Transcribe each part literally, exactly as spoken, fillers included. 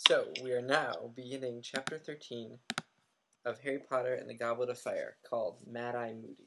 So, we are now beginning Chapter thirteen of Harry Potter and the Goblet of Fire, called Mad-Eye Moody.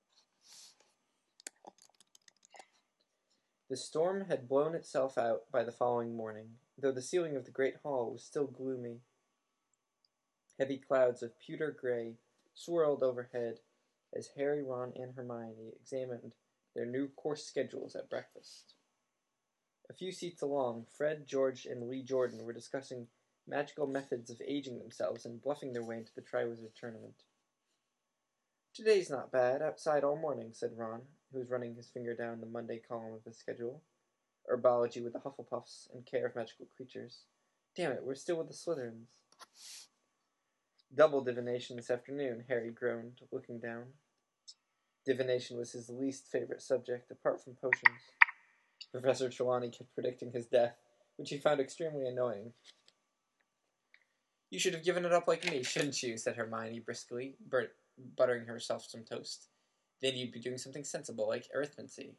The storm had blown itself out by the following morning, though the ceiling of the great hall was still gloomy. Heavy clouds of pewter gray swirled overhead as Harry, Ron, and Hermione examined their new course schedules at breakfast. A few seats along, Fred, George, and Lee Jordan were discussing magical methods of aging themselves and bluffing their way into the Triwizard Tournament. "Today's not bad, outside all morning," said Ron, who was running his finger down the Monday column of his schedule. Herbology with the Hufflepuffs and Care of Magical Creatures. Damn it, we're still with the Slytherins. "Double divination this afternoon," Harry groaned, looking down. Divination was his least favorite subject, apart from potions. Professor Trelawney kept predicting his death, which he found extremely annoying. "You should have given it up like me, shouldn't you?" said Hermione briskly, but buttering herself some toast. "Then you'd be doing something sensible like arithmancy."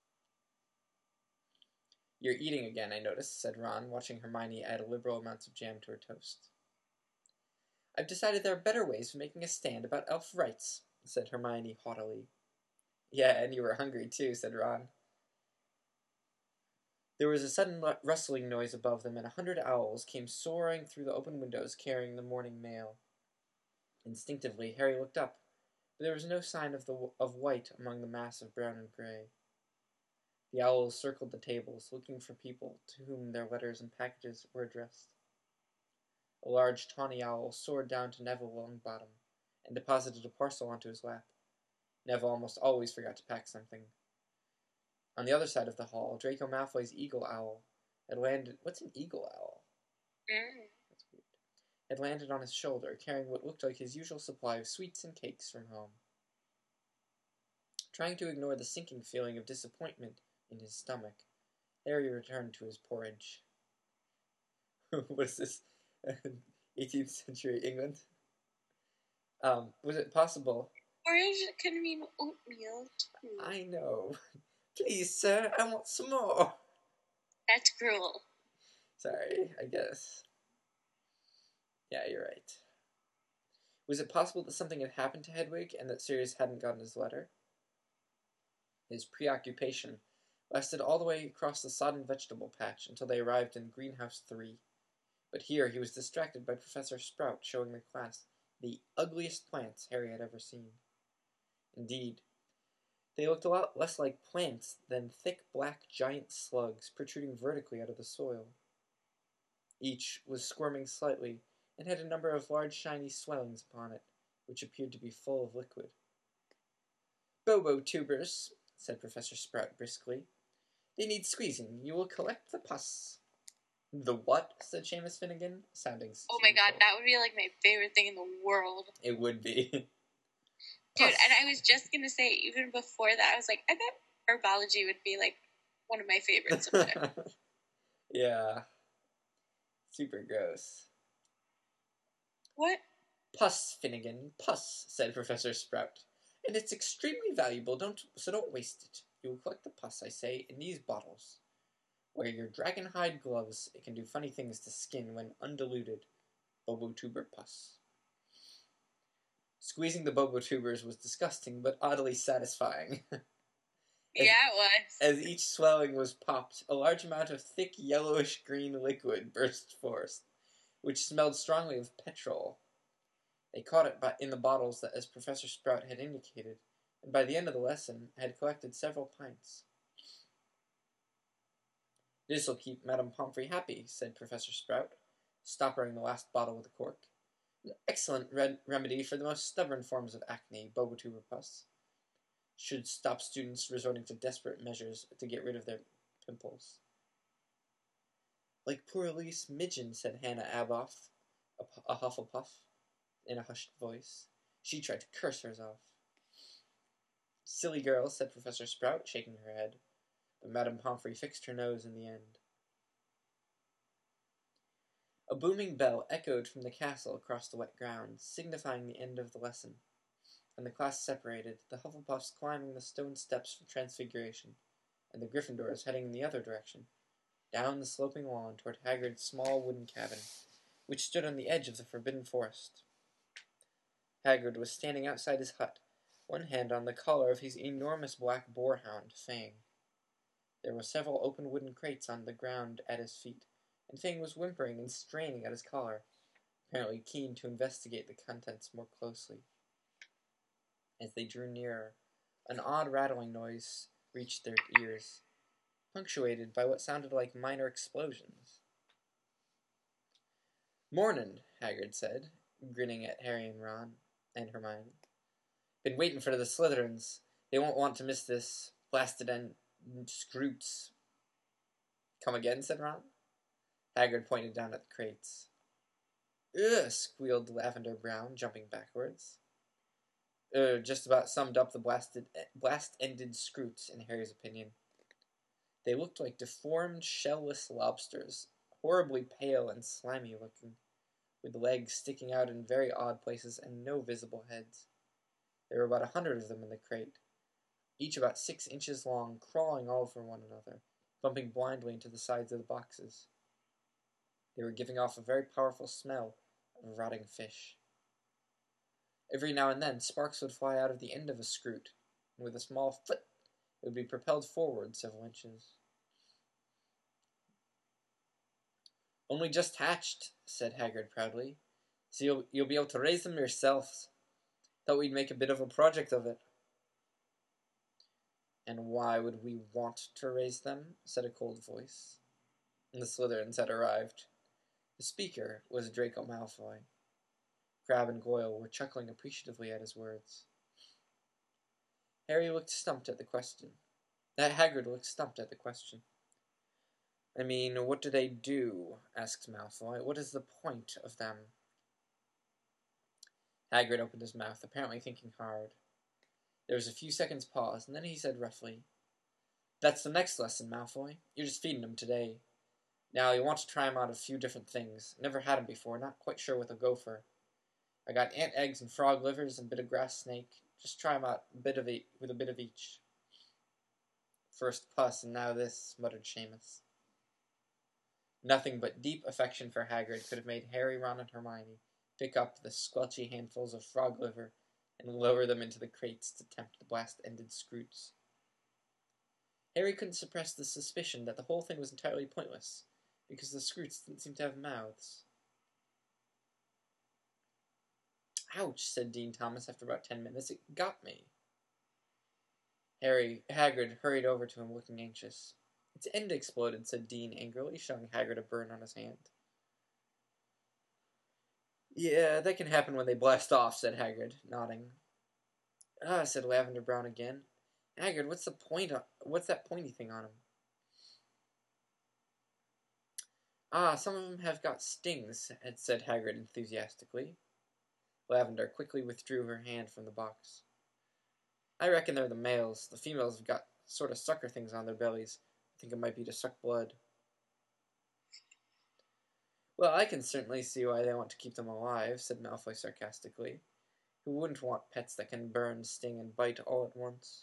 "You're eating again, I noticed," said Ron, watching Hermione add liberal amounts of jam to her toast. "I've decided there are better ways of making a stand about elf rights," said Hermione haughtily. "Yeah, and you were hungry too," said Ron. There was a sudden rustling noise above them, and a hundred owls came soaring through the open windows carrying the morning mail. Instinctively, Harry looked up, but there was no sign of the of white among the mass of brown and gray. The owls circled the tables, looking for people to whom their letters and packages were addressed. A large tawny owl soared down to Neville Longbottom and deposited a parcel onto his lap. Neville almost always forgot to pack something. On the other side of the hall, Draco Malfoy's eagle owl had landed... What's an eagle owl? Mm. That's weird. Had landed on his shoulder, carrying what looked like his usual supply of sweets and cakes from home. Trying to ignore the sinking feeling of disappointment in his stomach, Harry returned to his porridge. What is this? eighteenth century England? Um, was it possible... Porridge can mean oatmeal, too. I know. "Please, sir, I want some more." That's cruel. Sorry, I guess. Yeah, you're right. Was it possible that something had happened to Hedwig and that Sirius hadn't gotten his letter? His preoccupation lasted all the way across the sodden vegetable patch until they arrived in Greenhouse three. But here he was distracted by Professor Sprout showing the class the ugliest plants Harry had ever seen. Indeed, they looked a lot less like plants than thick black giant slugs protruding vertically out of the soil. Each was squirming slightly and had a number of large shiny swellings upon it, which appeared to be full of liquid. "Bobo tubers," said Professor Sprout briskly. "They need squeezing. You will collect the pus." "The what?" said Seamus Finnegan, sounding... Oh my god, that would be like my favorite thing in the world. It would be. Dude, and I was just going to say, even before that, I was like, I bet herbology would be, like, one of my favorite subjects. Yeah. Super gross. What? "Pus, Finnegan, pus," said Professor Sprout. "And it's extremely valuable, don't so don't waste it. You will collect the pus, I say, in these bottles. Wear your dragon hide gloves. It can do funny things to skin when undiluted. Bobotuber pus." Squeezing the Bobotubers was disgusting, but oddly satisfying. as, Yeah, it was. As each swelling was popped, a large amount of thick yellowish-green liquid burst forth, which smelled strongly of petrol. They caught it by, in the bottles that, as Professor Sprout had indicated, and by the end of the lesson had collected several pints. "This'll keep Madame Pomfrey happy," said Professor Sprout, stoppering the last bottle with a cork. "An excellent red remedy for the most stubborn forms of acne, Bobotuber pus. Should stop students resorting to desperate measures to get rid of their pimples." "Like poor Elise Midgen," said Hannah Aboff, a, a Hufflepuff, in a hushed voice. "She tried to curse hers off." "Silly girl," said Professor Sprout, shaking her head. But Madame Pomfrey fixed her nose in the end. A booming bell echoed from the castle across the wet ground, signifying the end of the lesson, and the class separated, the Hufflepuffs climbing the stone steps for Transfiguration, and the Gryffindors heading in the other direction, down the sloping lawn toward Hagrid's small wooden cabin, which stood on the edge of the forbidden forest. Hagrid was standing outside his hut, one hand on the collar of his enormous black boarhound, Fang. There were several open wooden crates on the ground at his feet, and Fang was whimpering and straining at his collar, apparently keen to investigate the contents more closely. As they drew nearer, an odd rattling noise reached their ears, punctuated by what sounded like minor explosions. "Mornin'," Hagrid said, grinning at Harry and Ron and Hermione. "Been waiting for the Slytherins. They won't want to miss this. Blasted and Scroots." "Come again?" said Ron. Hagrid pointed down at the crates. "Ugh!" squealed Lavender Brown, jumping backwards. Er, just about summed up the blasted, blast-ended Scroots, in Harry's opinion. They looked like deformed, shell-less lobsters, horribly pale and slimy-looking, with legs sticking out in very odd places and no visible heads. There were about a hundred of them in the crate, each about six inches long, crawling all over one another, bumping blindly into the sides of the boxes. They were giving off a very powerful smell of rotting fish. Every now and then, sparks would fly out of the end of a Scroot, and with a small foot, it would be propelled forward several inches. "Only just hatched," said Hagrid proudly, "so you'll, you'll be able to raise them yourselves. Thought we'd make a bit of a project of it." "And why would we want to raise them?" said a cold voice. And the Slytherins had arrived. The speaker was Draco Malfoy. Crabbe and Goyle were chuckling appreciatively at his words. Harry looked stumped at the question. That Hagrid looked stumped at the question. "I mean, what do they do?" asked Malfoy. "What is the point of them?" Hagrid opened his mouth, apparently thinking hard. There was a few seconds' pause, and then he said roughly, "That's the next lesson, Malfoy. You're just feeding them today. Now, you want to try 'em out a few different things. Never had 'em before, not quite sure what they'll go for. I got ant eggs and frog livers and a bit of grass snake. Just try 'em out a bit of e- with a bit of each." "First pus, and now this," muttered Seamus. Nothing but deep affection for Hagrid could have made Harry, Ron, and Hermione pick up the squelchy handfuls of frog liver and lower them into the crates to tempt the blast-ended Scroots. Harry couldn't suppress the suspicion that the whole thing was entirely pointless, because the Scroots didn't seem to have mouths. "Ouch," said Dean Thomas after about ten minutes. "It got me." Harry, Hagrid hurried over to him, looking anxious. "Its end exploded," said Dean angrily, showing Hagrid a burn on his hand. "Yeah, that can happen when they blast off," said Hagrid, nodding. "Ah," said Lavender Brown again. "Hagrid, what's the point? On, what's that pointy thing on him?" "Ah, some of them have got stings," had said Hagrid enthusiastically. Lavender quickly withdrew her hand from the box. "I reckon they're the males. The females have got sort of sucker things on their bellies. I think it might be to suck blood." "Well, I can certainly see why they want to keep them alive," said Malfoy sarcastically. "Who wouldn't want pets that can burn, sting, and bite all at once?"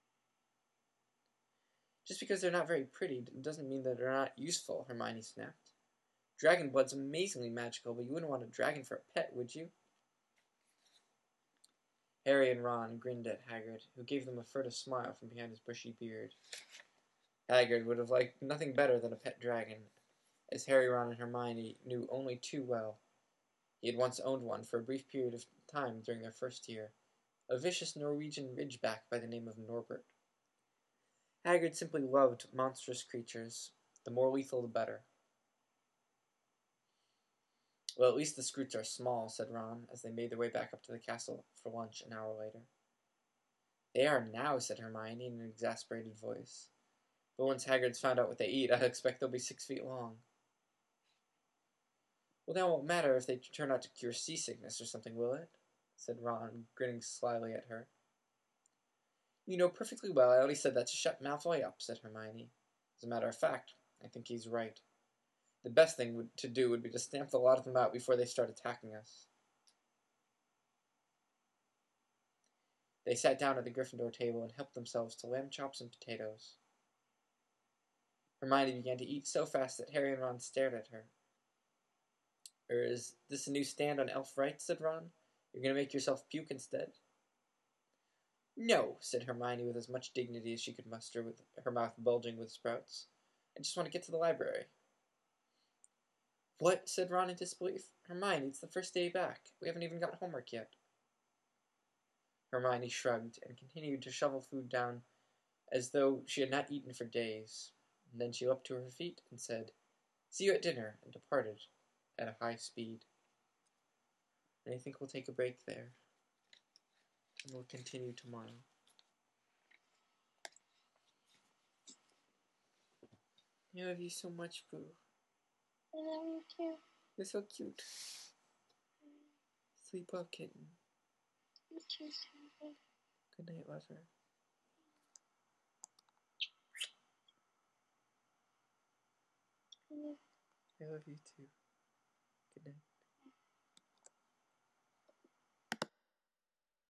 "Just because they're not very pretty doesn't mean that they're not useful," Hermione snapped. "Dragon blood's amazingly magical, but you wouldn't want a dragon for a pet, would you?" Harry and Ron grinned at Hagrid, who gave them a furtive smile from behind his bushy beard. Hagrid would have liked nothing better than a pet dragon, as Harry, Ron, and Hermione knew only too well. He had once owned one for a brief period of time during their first year, a vicious Norwegian ridgeback by the name of Norbert. Hagrid simply loved monstrous creatures. The more lethal, the better. "Well, at least the Scroots are small," said Ron, as they made their way back up to the castle for lunch an hour later. "They are now," said Hermione in an exasperated voice. "But once Hagrid's found out what they eat, I expect they'll be six feet long." "Well, that won't matter if they turn out to cure seasickness or something, will it?" said Ron, grinning slyly at her. "You know perfectly well I only said that to shut Malfoy up," said Hermione. "As a matter of fact, I think he's right. The best thing to do would be to stamp the lot of them out before they start attacking us." They sat down at the Gryffindor table and helped themselves to lamb chops and potatoes. Hermione began to eat so fast that Harry and Ron stared at her. Or is this a new stand on elf rights, said Ron. You're going to make yourself puke instead? No, said Hermione with as much dignity as she could muster, with her mouth bulging with sprouts. I just want to get to the library. What? Said Ron in disbelief. Hermione, it's the first day back. We haven't even got homework yet. Hermione shrugged and continued to shovel food down as though she had not eaten for days. And then she leapt to her feet and said, See you at dinner, and departed at a high speed. And I think we'll take a break there. And we'll continue tomorrow. I love you so much, Boo. I love you too. You're so cute. Sleep well, kitten. You too, sweetie. Good night, lover. Mm. I love you too. Good night.